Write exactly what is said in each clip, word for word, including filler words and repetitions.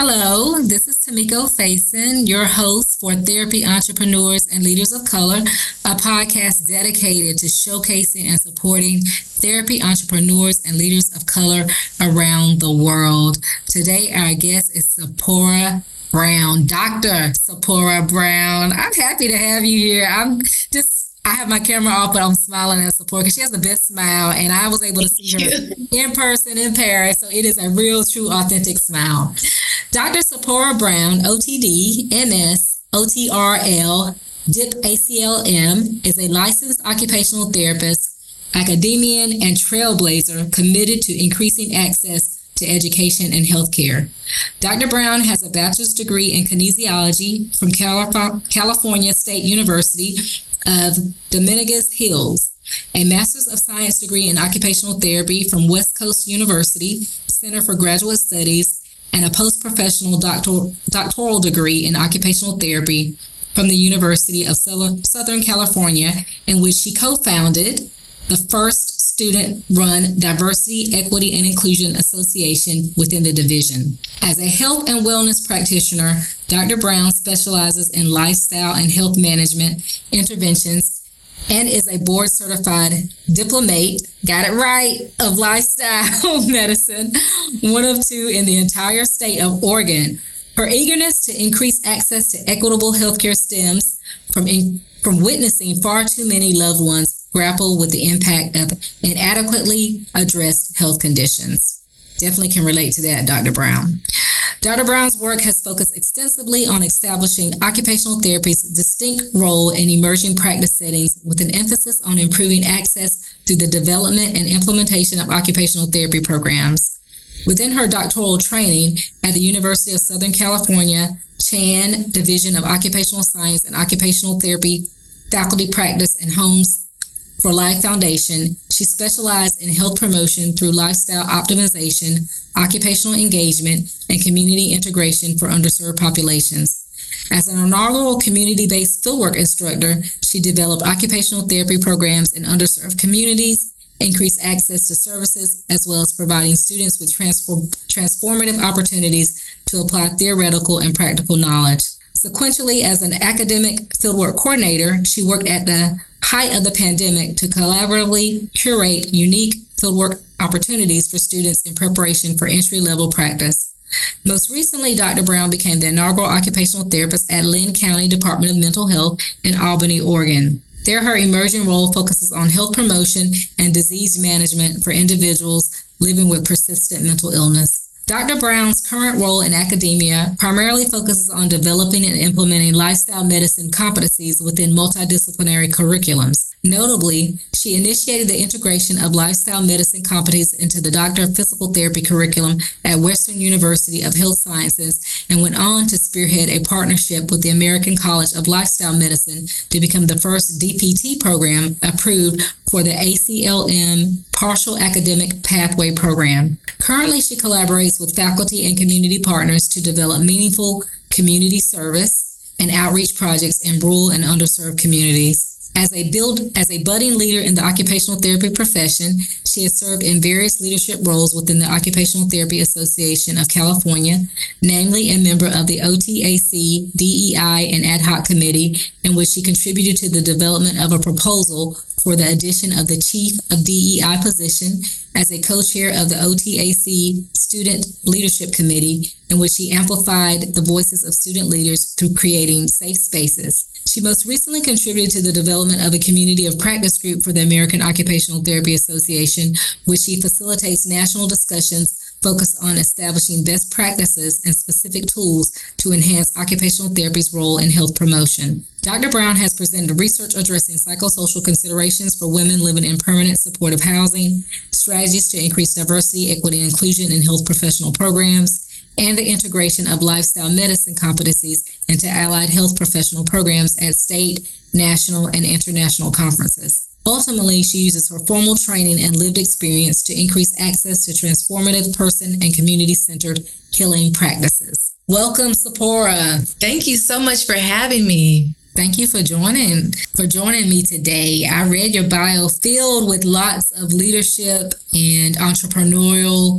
Hello, this is Tamiko Faison, your host for Therapy Entrepreneurs and Leaders of Color, a podcast dedicated to showcasing and supporting therapy entrepreneurs and leaders of color around the world. Today, our guest is Sephora Brown, Doctor Sephora Brown. I'm happy to have you here. I'm just I have my camera off, but I'm smiling at Sephora because she has the best smile, and I was able to see her in person in Paris, so it is a real, true, authentic smile. Doctor Sephora Brown, O T D, M S, O T R L, D I P A C L M, is a licensed occupational therapist, academician, and trailblazer committed to increasing access to education and healthcare. Doctor Brown has a bachelor's degree in kinesiology from California State University of Dominguez Hills, a Master's of Science degree in occupational therapy from West Coast University Center for Graduate Studies, and a post-professional doctoral, doctoral degree in occupational therapy from the University of Southern California, in which she co-founded the first student-run Diversity, Equity, and Inclusion Association within the division. As a health and wellness practitioner, Doctor Brown specializes in lifestyle and health management interventions and is a board-certified diplomate, got it right, of lifestyle medicine, one of two in the entire state of Oregon. Her eagerness to increase access to equitable healthcare stems from, in, from witnessing far too many loved ones grapple with the impact of inadequately addressed health conditions. Definitely can relate to that, Doctor Brown. Doctor Brown's work has focused extensively on establishing occupational therapy's distinct role in emerging practice settings, with an emphasis on improving access through the development and implementation of occupational therapy programs. Within her doctoral training at the University of Southern California Chan Division of Occupational Science and Occupational Therapy Faculty Practice and Homes for Life Foundation, she specialized in health promotion through lifestyle optimization, occupational engagement, and community integration for underserved populations. As an inaugural community-based fieldwork instructor, she developed occupational therapy programs in underserved communities, increased access to services, as well as providing students with transform- transformative opportunities to apply theoretical and practical knowledge. Sequentially, as an academic fieldwork coordinator, she worked at the height of the pandemic to collaboratively curate unique fieldwork opportunities for students in preparation for entry-level practice. Most recently, Doctor Brown became the inaugural occupational therapist at Linn County Department of Mental Health in Albany, Oregon. There, her emerging role focuses on health promotion and disease management for individuals living with persistent mental illness. Doctor Brown's current role in academia primarily focuses on developing and implementing lifestyle medicine competencies within multidisciplinary curriculums. Notably, she initiated the integration of lifestyle medicine competencies into the Doctor of Physical Therapy curriculum at Western University of Health Sciences, and went on to spearhead a partnership with the American College of Lifestyle Medicine to become the first D P T program approved for the A C L M Partial Academic Pathway Program. Currently, she collaborates with faculty and community partners to develop meaningful community service and outreach projects in rural and underserved communities. As a build, as a budding leader in the occupational therapy profession, she has served in various leadership roles within the Occupational Therapy Association of California, namely a member of the O T A C, D E I, and Ad Hoc Committee, in which she contributed to the development of a proposal for the addition of the Chief of D E I position, as a co-chair of the O T A C Student Leadership Committee, in which she amplified the voices of student leaders through creating safe spaces. She most recently contributed to the development of a community of practice group for the American Occupational Therapy Association, which she facilitates national discussions focused on establishing best practices and specific tools to enhance occupational therapy's role in health promotion. Doctor Brown has presented research addressing psychosocial considerations for women living in permanent supportive housing, strategies to increase diversity, equity, and inclusion in health professional programs, and the integration of lifestyle medicine competencies into allied health professional programs at state, national, and international conferences. Ultimately, she uses her formal training and lived experience to increase access to transformative person and community-centered healing practices. Welcome, Sephora. Thank you so much for having me. Thank you for joining for joining me today. I read your bio, filled with lots of leadership and entrepreneurial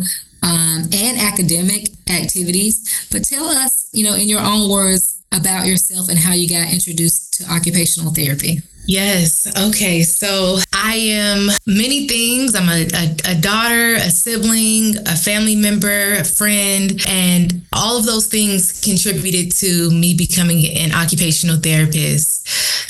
um, and academic activities. But tell us, you know, in your own words about yourself and how you got introduced to occupational therapy. Yes. Okay. So I am many things. I'm a, a, a daughter, a sibling, a family member, a friend, and all of those things contributed to me becoming an occupational therapist.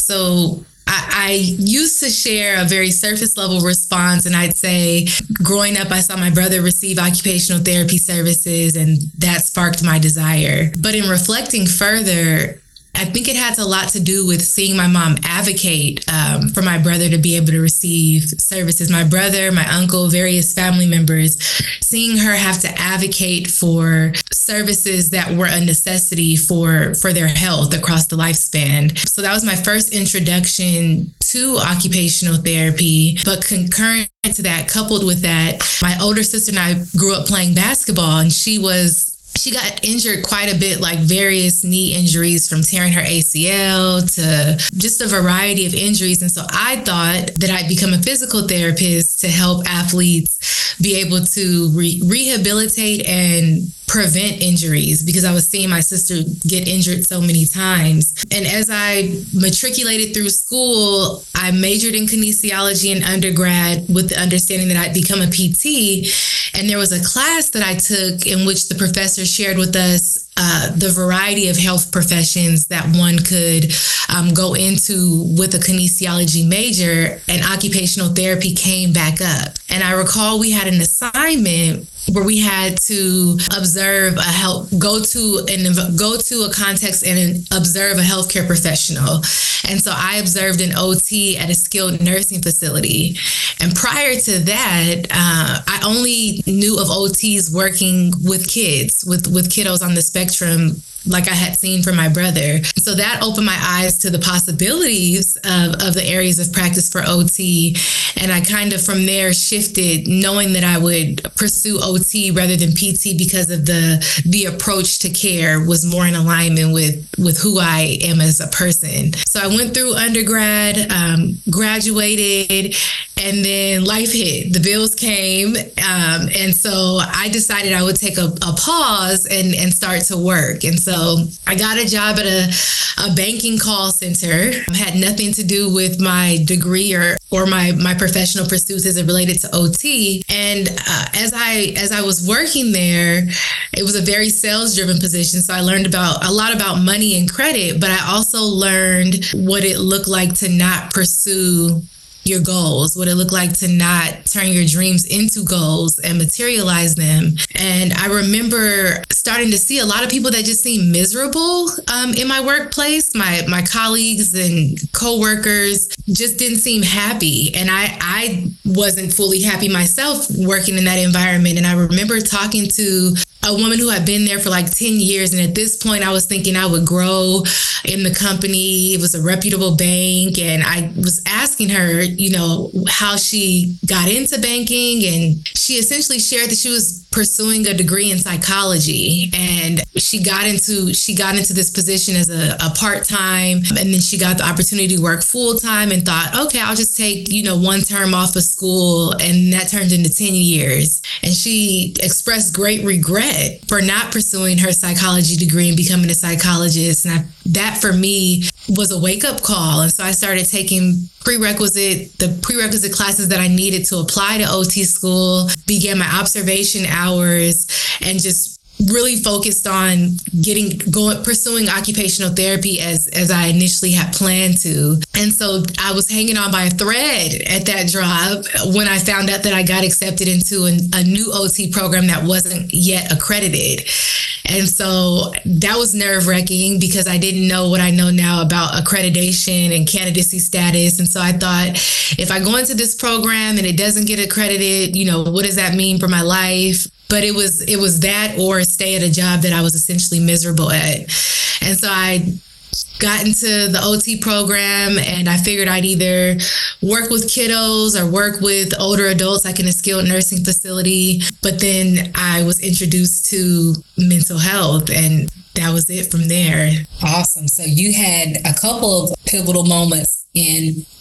So I, I used to share a very surface level response, and I'd say growing up, I saw my brother receive occupational therapy services, and that sparked my desire. But in reflecting further, I think it has a lot to do with seeing my mom advocate um, for my brother to be able to receive services. My brother, my uncle, various family members, seeing her have to advocate for services that were a necessity for, for their health across the lifespan. So that was my first introduction to occupational therapy. But concurrent to that, coupled with that, my older sister and I grew up playing basketball, and she was She got injured quite a bit, like various knee injuries from tearing her A C L to just a variety of injuries. And so I thought that I'd become a physical therapist to help athletes be able to re- rehabilitate and prevent injuries, because I was seeing my sister get injured so many times. And as I matriculated through school, I majored in kinesiology in undergrad with the understanding that I'd become a P T. And there was a class that I took in which the professor shared with us uh, the variety of health professions that one could um, go into with a kinesiology major, and occupational therapy came back up. And I recall we had an assignment where we had to observe a health, go to and go to a context and observe a healthcare professional. And so I observed an O T at a skilled nursing facility. And prior to that, uh, I only knew of O Ts working with kids, with, with kiddos on the spectrum, like I had seen from my brother. So that opened my eyes to the possibilities of, of the areas of practice for O T. And I kind of from there shifted, knowing that I would pursue O T rather than P T because of the the approach to care was more in alignment with, with who I am as a person. So I went through undergrad, um, graduated, and then life hit. The bills came. Um, and so I decided I would take a, a pause and, and start to work. And so I got a job at a, a banking call center. It had nothing to do with my degree or, or my, my professional pursuits as it related to O T. And uh, as I as I was working there, it was a very sales-driven position. So I learned about a lot about money and credit, but I also learned what it looked like to not pursue your goals, what it looked like to not turn your dreams into goals and materialize them. And I remember starting to see a lot of people that just seemed miserable um, in my workplace. My my colleagues and coworkers just didn't seem happy. And I, I wasn't fully happy myself working in that environment. And I remember talking to a woman who had been there for like ten years. And at this point, I was thinking I would grow in the company. It was a reputable bank. And I was asking her, you know, how she got into banking. And she essentially shared that she was pursuing a degree in psychology. And she got into she got into this position as a, a part-time. And then she got the opportunity to work full-time and thought, okay, I'll just take, you know, one term off of school. And that turned into ten years. And she expressed great regret for not pursuing her psychology degree and becoming a psychologist. And I, that for me was a wake-up call. And so I started taking prerequisite, the prerequisite classes that I needed to apply to O T school, began my observation hours, and just really focused on getting going, pursuing occupational therapy as, as I initially had planned to. And so I was hanging on by a thread at that job when I found out that I got accepted into an, a new O T program that wasn't yet accredited. And so that was nerve-wracking because I didn't know what I know now about accreditation and candidacy status. And so I thought, if I go into this program and it doesn't get accredited, you know, what does that mean for my life? But it was it was that or stay at a job that I was essentially miserable at. And so I got into the O T program, and I figured I'd either work with kiddos or work with older adults, like in a skilled nursing facility. But then I was introduced to mental health, and that was it from there. Awesome. So you had a couple of pivotal moments in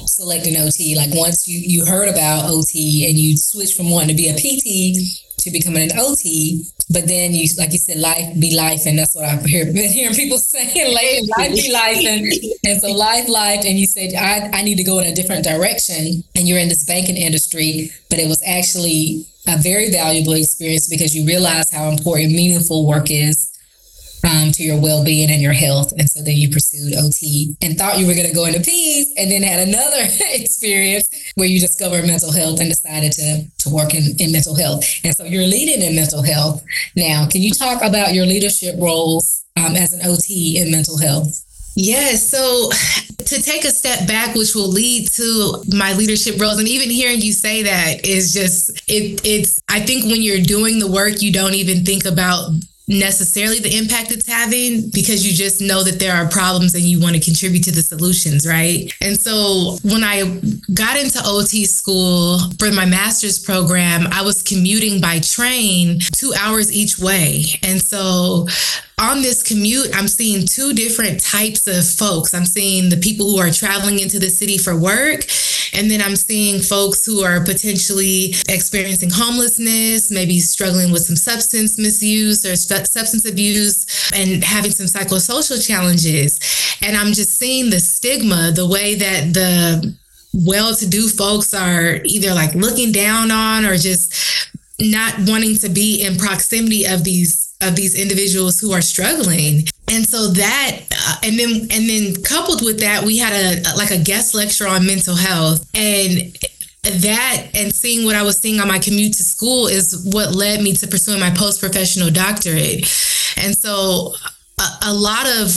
selecting O T? Like once you, you heard about O T and you switched from wanting to be a P T to becoming an O T, but then you, like you said, life be life, and that's what I've heard, been hearing people saying lately, life be life, and, and so life, life, and you said, I, I need to go in a different direction, and you're in this banking industry, but it was actually a very valuable experience because you realize how important meaningful work is Um, to your well-being and your health. And so then you pursued O T and thought you were going to go into P's, and then had another experience where you discovered mental health and decided to, to work in, in mental health. And so you're leading in mental health. Now, can you talk about your leadership roles um, as an O T in mental health? Yes. So to take a step back, which will lead to my leadership roles, and even hearing you say that is just, it, it's, I think when you're doing the work, you don't even think about necessarily the impact it's having because you just know that there are problems and you want to contribute to the solutions, right? And so when I got into O T school for my master's program, I was commuting by train two hours each way. And so on this commute, I'm seeing two different types of folks. I'm seeing the people who are traveling into the city for work, and then I'm seeing folks who are potentially experiencing homelessness, maybe struggling with some substance misuse or st- substance abuse, and having some psychosocial challenges. And I'm just seeing the stigma, the way that the well-to-do folks are either like looking down on or just not wanting to be in proximity of these of these individuals who are struggling. And so that, uh, and then, and then coupled with that, we had a, like a guest lecture on mental health, and that, and seeing what I was seeing on my commute to school is what led me to pursuing my post-professional doctorate. And so a, a lot of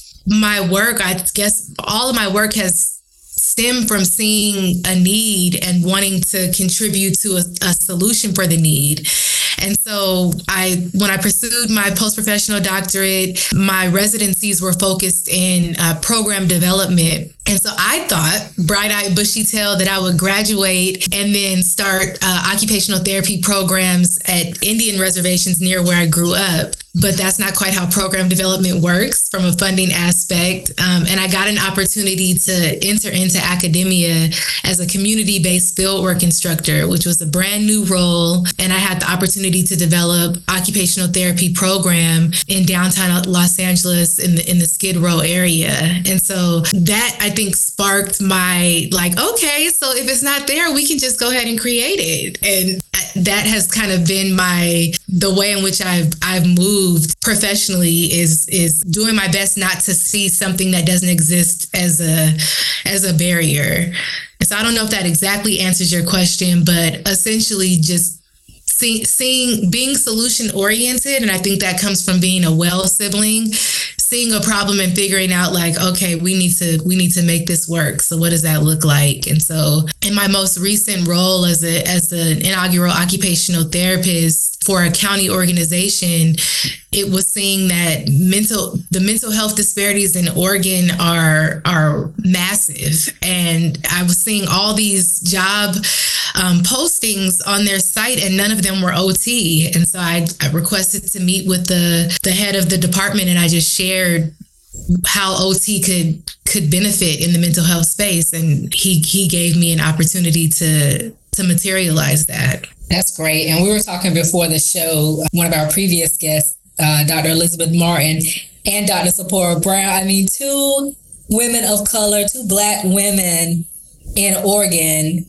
my work, I guess all of my work has stemmed from seeing a need and wanting to contribute to a, a solution for the need. And so I, when I pursued my post-professional doctorate, my residencies were focused in uh, program development. And so I thought, bright-eyed, bushy-tailed, that I would graduate and then start uh, occupational therapy programs at Indian reservations near where I grew up. But that's not quite how program development works from a funding aspect. Um, and I got an opportunity to enter into academia as a community-based fieldwork instructor, which was a brand new role. And I had the opportunity to develop occupational therapy program in downtown Los Angeles in the in the Skid Row area. And so that, I think, sparked my, like, okay, so if it's not there, we can just go ahead and create it. And that has kind of been my, the way in which I've I've moved professionally is is doing my best not to see something that doesn't exist as a as a barrier. So I don't know if that exactly answers your question, but essentially just see, seeing being solution oriented, and I think that comes from being a well sibling, seeing a problem and figuring out like, okay, we need to we need to make this work. So what does that look like? And so in my most recent role as a as an inaugural occupational therapist for a county organization, it was seeing that mental the mental health disparities in Oregon are are massive. And I was seeing all these job um, postings on their site, and none of them were O T. And so I, I requested to meet with the the head of the department, and I just shared how O T could could benefit in the mental health space, and he he gave me an opportunity to to materialize that. That's great. And we were talking before the show, one of our previous guests, uh, Doctor Elizabeth Martin and Doctor Sephora Brown. I mean, two women of color, two Black women in Oregon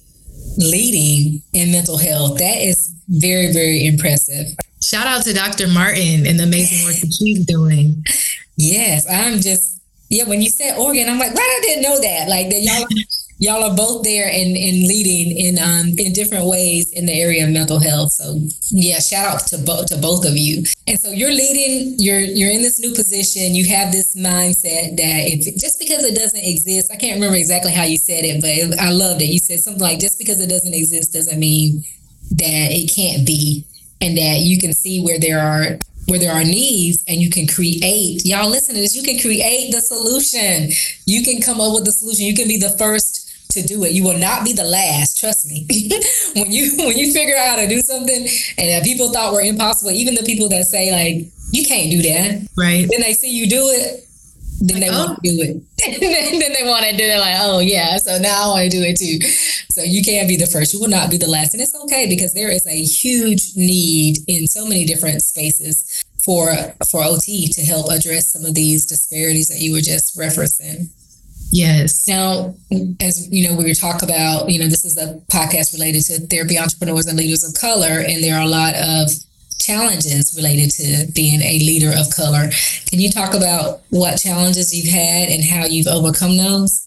leading in mental health. That is very, very impressive. Shout out to Doctor Martin and the amazing work that she's doing. Yes, I'm just, yeah, when you said Oregon, I'm like, right, I didn't know that. Like that y'all y'all are both there and, and leading in um in different ways in the area of mental health. So yeah, shout out to both to both of you. And so you're leading, you're you're in this new position, you have this mindset that if just because it doesn't exist, I can't remember exactly how you said it, but it, I loved it. You said something like, just because it doesn't exist doesn't mean that it can't be, and that you can see where there are where there are needs and you can create, y'all listen to this, you can create the solution. You can come up with the solution. You can be the first to do it. You will not be the last. Trust me. when you when you figure out how to do something and that people thought were impossible, even the people that say like, you can't do that. Right. Then they see you do it. then they oh. want to do it. Then they want to do it like, oh yeah, so now I want to do it too. So you can't be the first. You will not be the last. And it's okay because there is a huge need in so many different spaces for for O T to help address some of these disparities that you were just referencing. Yes. Now, as you know, we were talking about, you know, this is a podcast related to therapy entrepreneurs and leaders of color, and there are a lot of challenges related to being a leader of color. Can you talk about what challenges you've had and how you've overcome those?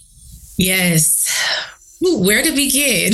Yes. Ooh, where to begin?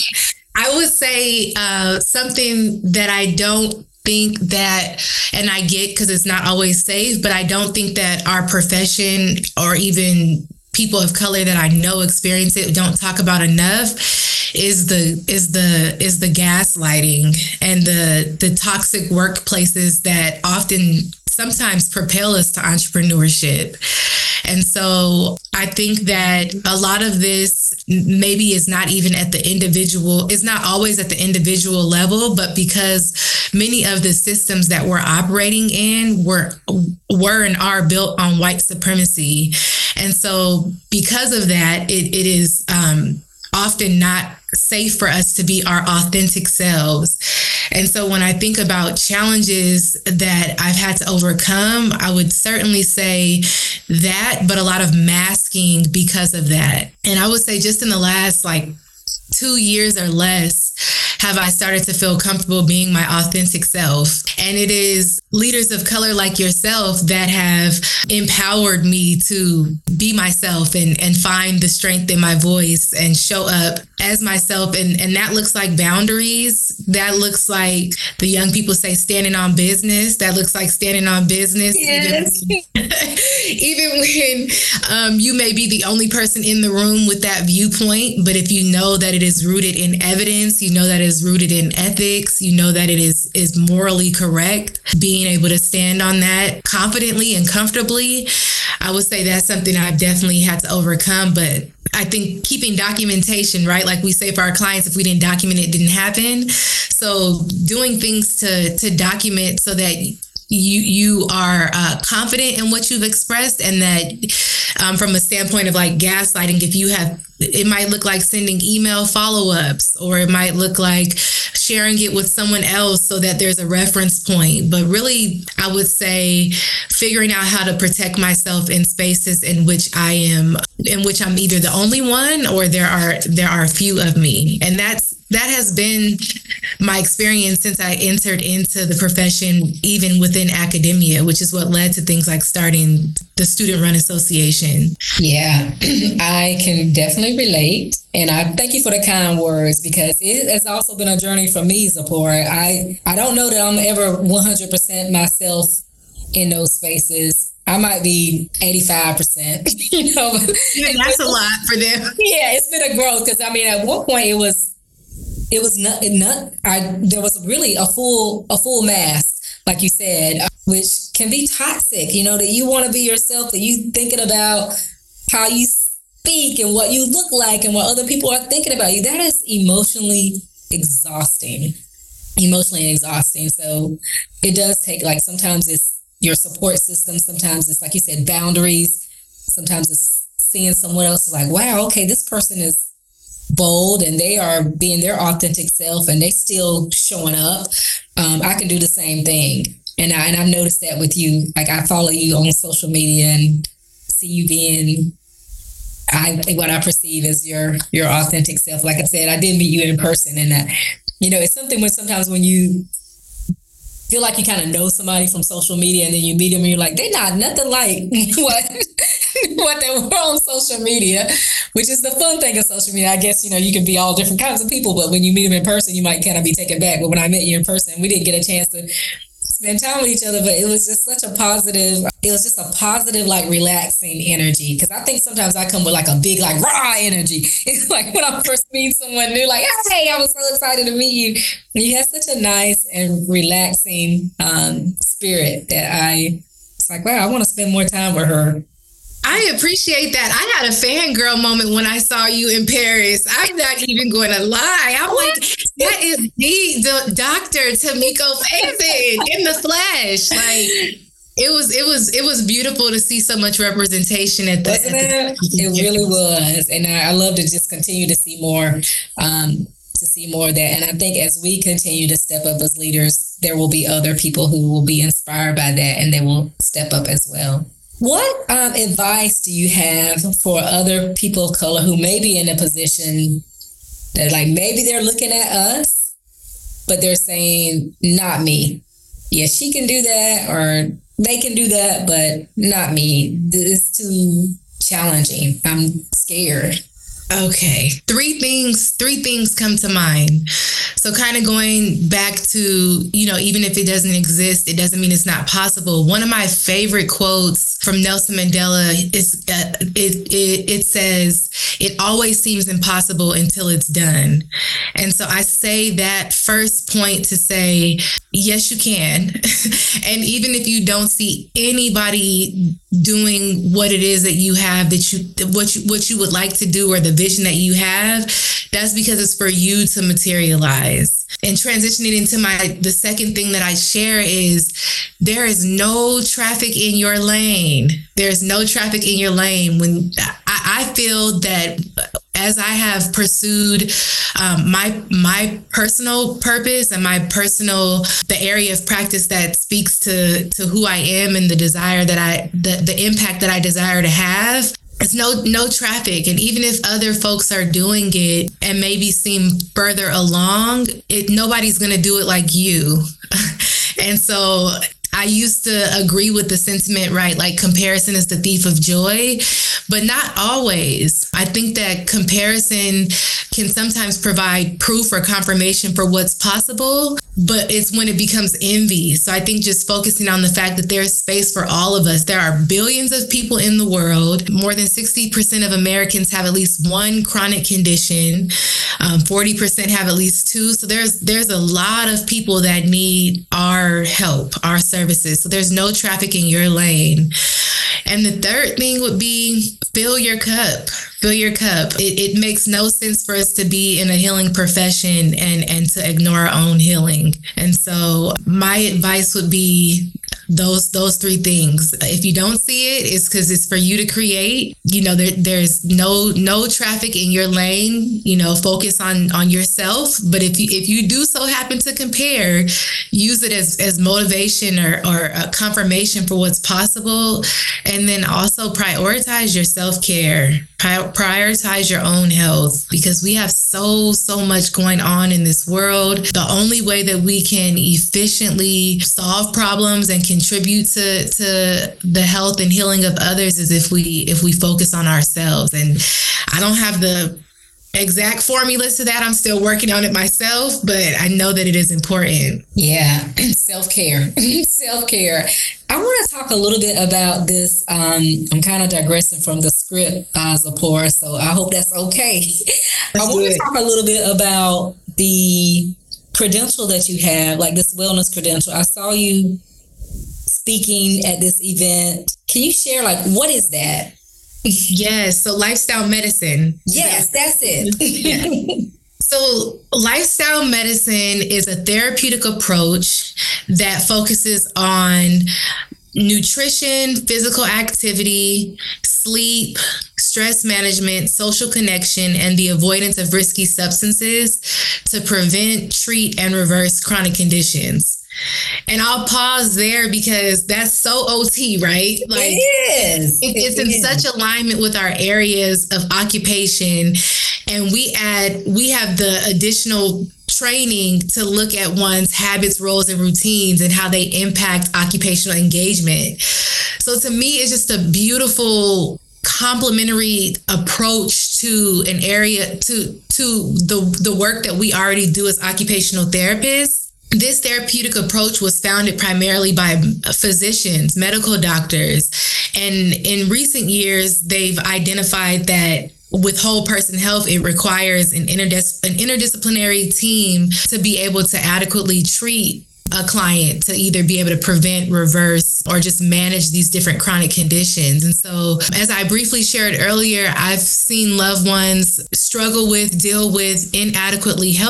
I would say uh, something that I don't think that, and I get because it's not always safe, but I don't think that our profession or even people of color that I know experience it don't talk about enough is the is the is the gaslighting and the the toxic workplaces that often sometimes propel us to entrepreneurship. And so I think that a lot of this maybe is not even at the individual, it's not always at the individual level, but because many of the systems that we're operating in were were and are built on white supremacy. And so because of that, it, it is um, often not safe for us to be our authentic selves. And so when I think about challenges that I've had to overcome, I would certainly say that, but a lot of masking because of that. And I would say just in the last like two years or less, have I started to feel comfortable being my authentic self. And it is leaders of color like yourself that have empowered me to be myself and, and find the strength in my voice and show up as myself. And, and that looks like boundaries. That looks like the young people say standing on business. That looks like standing on business. Yes. Even, even when um, you may be the only person in the room with that viewpoint. But if you know that it is rooted in evidence, you know that it is rooted in ethics, you know that it is, is morally correct, being able to stand on that confidently and comfortably, I would say that's something I've definitely had to overcome. But I think keeping documentation, right? Like we say for our clients, if we didn't document it, it didn't happen. So doing things to to document so that you you are uh, confident in what you've expressed, and that um, from a standpoint of like gaslighting, if you have, it might look like sending email follow-ups, or it might look like sharing it with someone else so that there's a reference point. But really, I would say figuring out how to protect myself in spaces in which I am, in which I'm either the only one or there are there are a few of me. And that's that has been my experience since I entered into the profession, even within academia, which is what led to things like starting the Student Run Association. Yeah, I can definitely relate. And I thank you for the kind words, because it has also been a journey for me, Zipporah. I, I don't know that I'm ever one hundred percent myself in those spaces. I might be eighty-five percent, you know. Yeah, that's a lot for them. Yeah, it's been a growth, because I mean, at one point it was, it was not, not I, there was really a full, a full mask, like you said, which can be toxic, you know, that you want to be yourself, that you thinking about how you speak and what you look like and what other people are thinking about you. That is emotionally exhausting, emotionally exhausting. So it does take, like, sometimes it's your support system. Sometimes it's, like you said, boundaries. Sometimes it's seeing someone else is like, wow, okay, this person is bold and they are being their authentic self and they still showing up. Um, I can do the same thing. And I, and I've noticed that with you. Like, I follow you on social media and see you being I what I perceive as your your authentic self. Like I said, I did meet you in person, and that, you know, it's something when sometimes when you feel like you kind of know somebody from social media, and then you meet them and you're like, they're not nothing like what what they were on social media, which is the fun thing of social media. I guess, you know, you can be all different kinds of people, but when you meet them in person, you might kind of be taken back. But when I met you in person, we didn't get a chance to spend time with each other, but it was just such a positive, it was just a positive, like, relaxing energy. Because I think sometimes I come with like a big, like, raw energy. It's like when I first meet someone new, like, hey, I was so excited to meet you. And you have such a nice and relaxing um, spirit that I, it's like, wow, I want to spend more time with her. I appreciate that. I had a fangirl moment when I saw you in Paris. I'm not even going to lie. I'm like, that is the, the Doctor Tamiko Faison in the flesh. Like, it was it was it was beautiful to see so much representation at the. Wasn't it? It really was, and I, I love to just continue to see more. Um, to see more of that. And I think as we continue to step up as leaders, there will be other people who will be inspired by that and they will step up as well. What um, advice do you have for other people of color who may be in a position that like maybe they're looking at us, but they're saying, not me. Yeah, she can do that or they can do that, but not me. It's too challenging. I'm scared. Okay. Three things, three things come to mind. So kind of going back to, you know, even if it doesn't exist, it doesn't mean it's not possible. One of my favorite quotes from Nelson Mandela is, uh, it, it, it says, it always seems impossible until it's done. And so I say that first point to say, yes, you can. And even if you don't see anybody doing what it is that you have, that you, what you, what you would like to do, or the vision that you have, that's because it's for you to materialize. And transitioning into my, the second thing that I share is there is no traffic in your lane. There's no traffic in your lane. When I, I feel that as I have pursued um, my my personal purpose and my personal, the area of practice that speaks to, to who I am and the desire that I, the, the impact that I desire to have, it's no no traffic. And even if other folks are doing it and maybe seem further along, it nobody's going to do it like you. And so I used to agree with the sentiment, right? Like comparison is the thief of joy, but not always. I think that comparison can sometimes provide proof or confirmation for what's possible, but it's when it becomes envy. So I think just focusing on the fact that there's space for all of us. There are billions of people in the world. More than sixty percent of Americans have at least one chronic condition. Um, forty percent have at least two. So there's there's a lot of people that need our help, our services. So there's no traffic in your lane. And the third thing would be fill your cup. Fill your cup. It, it makes no sense for us to be in a healing profession and, and to ignore our own healing. And so my advice would be those those three things. If you don't see it, it's because it's for you to create. You know, there, there's no no traffic in your lane. You know, focus on on yourself. But if you if you do so happen to compare, use it as as motivation or or a confirmation for what's possible. And then also prioritize your self-care. Prioritize your own health, because we have so, so much going on in this world. The only way that we can efficiently solve problems and contribute to, to the health and healing of others is if we if we focus on ourselves. And I don't have the exact formulas to that. I'm still working on it myself, but I know that it is important. Yeah, self-care, self-care. I want to talk a little bit about this. Um, I'm kind of digressing from the script, uh, Zipporah, so I hope that's okay. That's I want good. to talk a little bit about the credential that you have, like this wellness credential. I saw you speaking at this event. Can you share, like, what is that? Yes. So lifestyle medicine. Yes, that's it. Yeah. So lifestyle medicine is a therapeutic approach that focuses on nutrition, physical activity, sleep, stress management, social connection, and the avoidance of risky substances to prevent, treat, and reverse chronic conditions. And I'll pause there because that's so O T, right? Like, it is. It, it's it in is. such alignment with our areas of occupation. And we add, we have the additional training to look at one's habits, roles, and routines and how they impact occupational engagement. So to me, it's just a beautiful complementary approach to an area, to, to the, the work that we already do as occupational therapists. This therapeutic approach was founded primarily by physicians, medical doctors, and in recent years, they've identified that with whole person health, it requires an, interdis- an interdisciplinary team to be able to adequately treat a client, to either be able to prevent, reverse, or just manage these different chronic conditions. And so, as I briefly shared earlier, I've seen loved ones struggle with, deal with inadequately health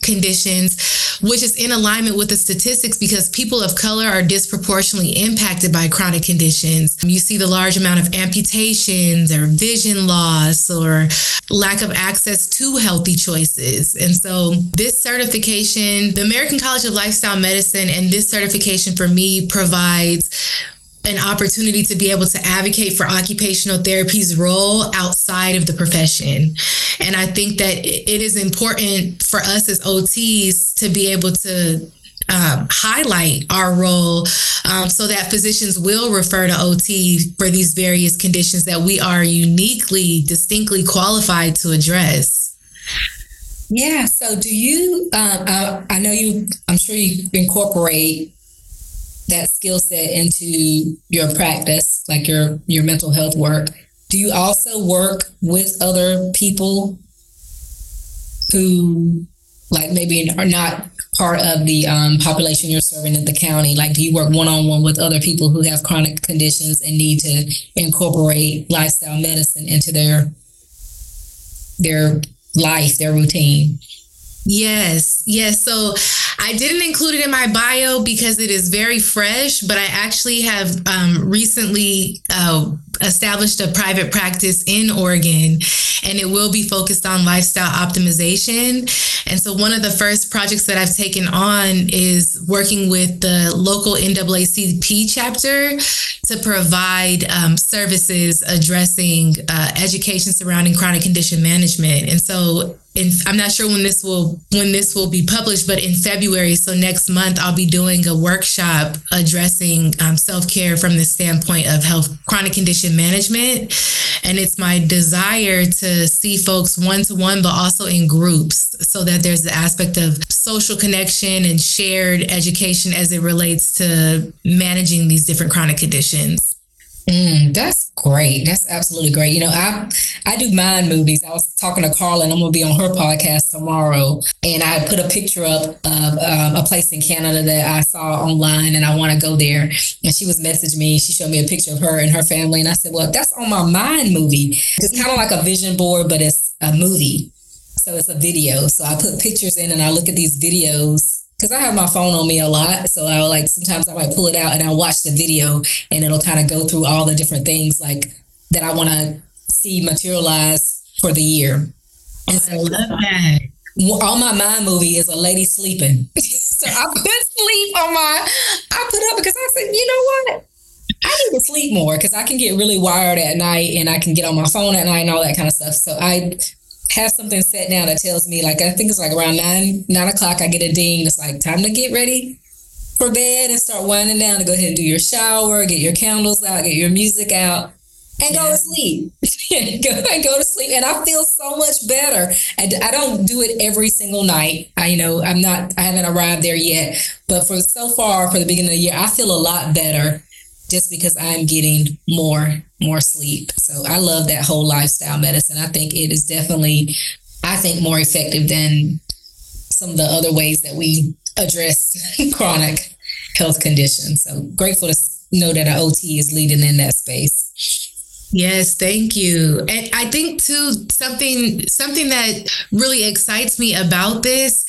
conditions, which is in alignment with the statistics because people of color are disproportionately impacted by chronic conditions. You see the large amount of amputations or vision loss or lack of access to healthy choices. And so this certification, the American College of Lifestyle Medicine, and this certification for me provides an opportunity to be able to advocate for occupational therapy's role outside of the profession. And I think that it is important for us as O Ts to be able to um, highlight our role um, so that physicians will refer to O T for these various conditions that we are uniquely, distinctly qualified to address. Yeah. So do you, um, I, I know you, I'm sure you incorporate that skill set into your practice, like your, your mental health work. Do you also work with other people who like maybe are not part of the um, population you're serving in the county? Like, do you work one-on-one with other people who have chronic conditions and need to incorporate lifestyle medicine into their, their life, their routine? Yes. Yes. So I didn't include it in my bio because it is very fresh, but I actually have um, recently uh, established a private practice in Oregon, and it will be focused on lifestyle optimization. And so one of the first projects that I've taken on is working with the local N double A C P chapter to provide um, services addressing uh, education surrounding chronic condition management. And so in, I'm not sure when this will when this will be published, but in February, so next month, I'll be doing a workshop addressing um, self-care from the standpoint of health chronic condition management. And it's my desire to see folks one-to-one, but also in groups, so that there's the aspect of social connection and shared education as it relates to managing these different chronic conditions. Mm, that's great. That's absolutely great. You know, I I do mind movies. I was talking to Carla, and I'm going to be on her podcast tomorrow. And I put a picture up of um, a place in Canada that I saw online, and I want to go there. And she was messaging me. She showed me a picture of her and her family. And I said, well, that's on my Mind movie. It's kind of like a vision board, but it's a movie. So it's a video. So I put pictures in, and I look at these videos, because I have my phone on me a lot. So I'll like, sometimes I might pull it out and I'll watch the video, and it'll kind of go through all the different things like that I want to see materialize for the year. And oh, so I love that. On my Mind movie is a lady sleeping. So I put sleep on my, I put up because I said, you know what? I need to sleep more because I can get really wired at night, and I can get on my phone at night and all that kind of stuff. So I have something set down that tells me, like, I think it's like around nine, nine o'clock, I get a ding. It's like time to get ready for bed and start winding down to go ahead and do your shower, get your candles out, get your music out, and go to sleep. go and go to sleep. And I feel so much better. I, I don't do it every single night. I, you know, I'm not, I haven't arrived there yet, but for so far, for the beginning of the year, I feel a lot better just because I'm getting more, more sleep. So I love that whole lifestyle medicine. I think it is definitely, I think, more effective than some of the other ways that we address chronic health conditions. So grateful to know that our O T is leading in that space. Yes, thank you. And I think too, something, something that really excites me about this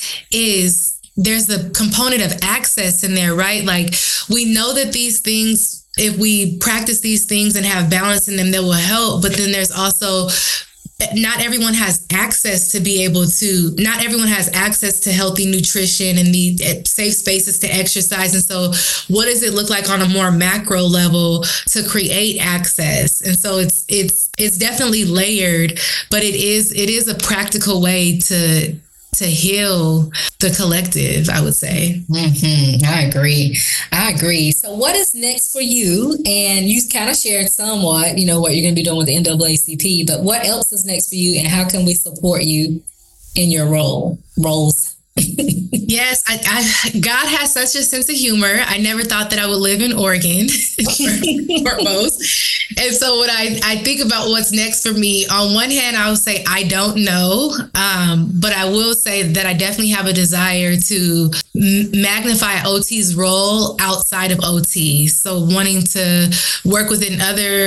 is there's a component of access in there, right? Like, we know that these things, if we practice these things and have balance in them, that will help. But then there's also, not everyone has access to be able to, not everyone has access to healthy nutrition and need safe spaces to exercise. And so what does it look like on a more macro level to create access? And so it's, it's, it's definitely layered, but it is, it is a practical way to, to heal the collective, I would say. Mm-hmm. I agree. I agree. So what is next for you? And you kind of shared somewhat, you know, what you're going to be doing with the N double A C P, but what else is next for you, and how can we support you in your role roles? Yes, I, I, God has such a sense of humor. I never thought that I would live in Oregon, foremost. And so when I, I think about what's next for me, on one hand, I would say I don't know, um, but I will say that I definitely have a desire to m- magnify O T's role outside of O T. So wanting to work within other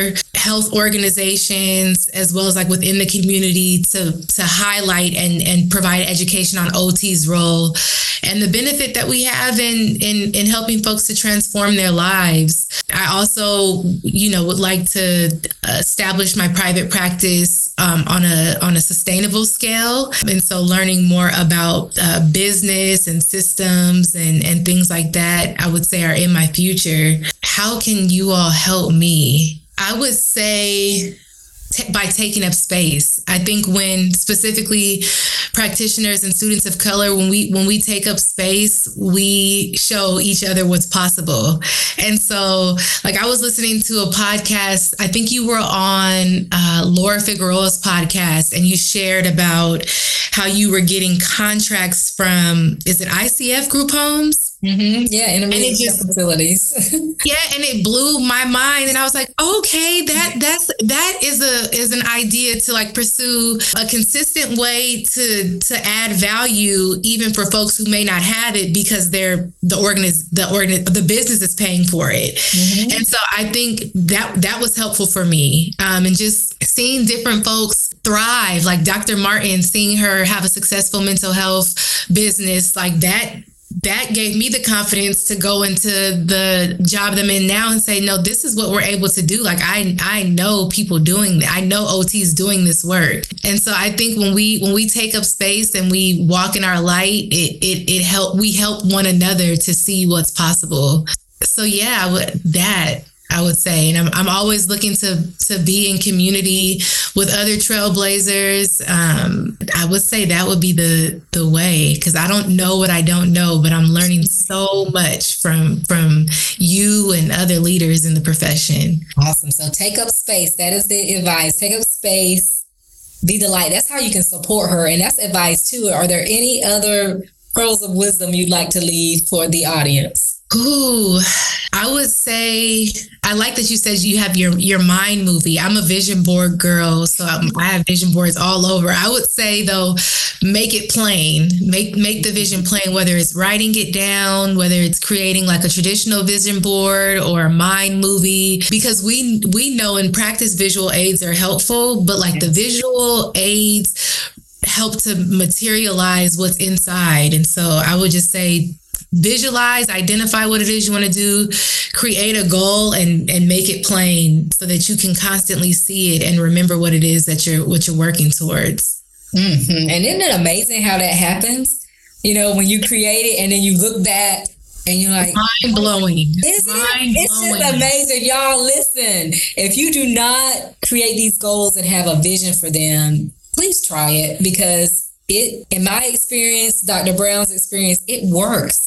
health organizations as well as like within the community to to highlight and and provide education on O T's role and the benefit that we have in in in helping folks to transform their lives. I also, you know, would like to establish my private practice um, on a on a sustainable scale, and so learning more about uh, business and systems and and things like that, I would say, are in my future. How can you all help me? I would say t- by taking up space. I think when specifically practitioners and students of color, when we when we take up space, we show each other what's possible. And so, like, I was listening to a podcast. I think you were on uh, Laura Figueroa's podcast, and you shared about how you were getting contracts from, is it I C F group homes? Mm-hmm. Yeah, intermediate just, facilities. Yeah, and it blew my mind, and I was like, okay, that that's that is a is an idea to like pursue a consistent way to to add value, even for folks who may not have it because they're the organiz the organ the business is paying for it. Mm-hmm. And so I think that that was helpful for me, um, and just seeing different folks thrive, like Doctor Martin, seeing her have a successful mental health business like that. That gave me the confidence to go into the job that I'm in now and say, no, this is what we're able to do. Like, I I know people doing that. I know O T is doing this work. And so I think when we when we take up space and we walk in our light, it it it help we help one another to see what's possible. So yeah, I would, that I would say, and I'm I'm always looking to to be in community with other trailblazers. Um, I would say that would be the the way, because I don't know what I don't know, but I'm learning so much from from you and other leaders in the profession. Awesome. So take up space. That is the advice. Take up space. Be the light. That's how you can support her, and that's advice too. Are there any other pearls of wisdom you'd like to leave for the audience? Ooh, I would say, I like that you said you have your, your mind movie. I'm a vision board girl, so I'm, I have vision boards all over. I would say, though, make it plain. Make make the vision plain, whether it's writing it down, whether it's creating like a traditional vision board or a mind movie, because we we know in practice visual aids are helpful, but like the visual aids help to materialize what's inside. And so I would just say, visualize, identify what it is you want to do, create a goal, and and make it plain so that you can constantly see it and remember what it is that you're what you're working towards. Mm-hmm. And isn't it amazing how that happens? You know, when you create it and then you look back and you're like, mind blowing. It's, mind it's blowing. Just amazing. Y'all, listen, if you do not create these goals and have a vision for them, please try it, because it, in my experience, Doctor Brown's experience, it works.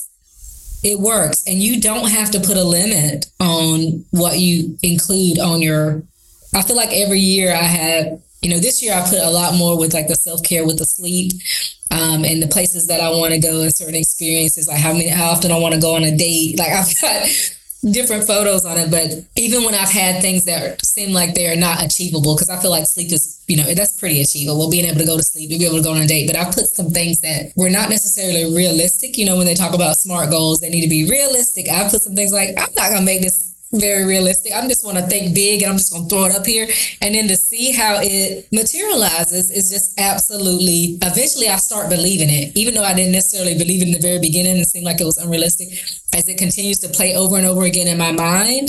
It works. And you don't have to put a limit on what you include on your, I feel like every year I have, you know, this year I put a lot more with like the self-care with the sleep um, and the places that I want to go and certain experiences, like how many, how often I want to go on a date. Like I've got different photos on it, but even when I've had things that seem like they're not achievable, because I feel like sleep is, you know, that's pretty achievable, being able to go to sleep, be able to go on a date, but I've put some things that were not necessarily realistic. You know, when they talk about SMART goals, they need to be realistic. I put some things like, I'm not going to make this very realistic. I just want to think big and I'm just going to throw it up here. And then to see how it materializes is just absolutely, eventually I start believing it, even though I didn't necessarily believe it in the very beginning and seemed like it was unrealistic. As it continues to play over and over again in my mind,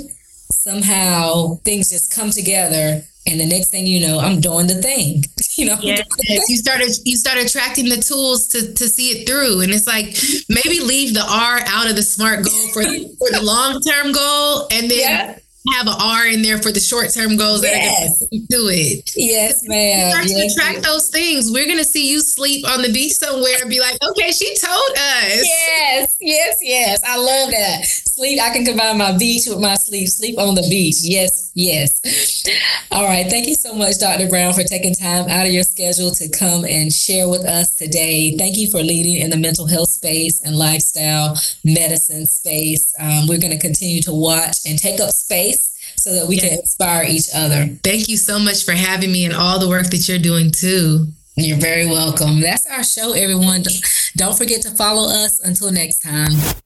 somehow things just come together. And the next thing you know, I'm doing the thing. You know, yes, yes. you started you start attracting the tools to to see it through, and it's like maybe leave the R out of the SMART goal for for the long term goal, and then yeah. have an R in there for the short term goals yes. that are going to do it. Yes, ma'am. Start yes, to attract ma'am. those things. We're going to see you sleep on the beach somewhere and be like, okay, she told us. Yes, yes, yes. I love that. Sleep. I can combine my beach with my sleep. Sleep on the beach. Yes, yes. All right. Thank you so much, Doctor Brown, for taking time out of your schedule to come and share with us today. Thank you for leading in the mental health space and lifestyle medicine space. Um, we're going to continue to watch and take up space so that we yes. can inspire each other. Thank you so much for having me and all the work that you're doing too. You're very welcome. That's our show, everyone. Don't forget to follow us. Until next time.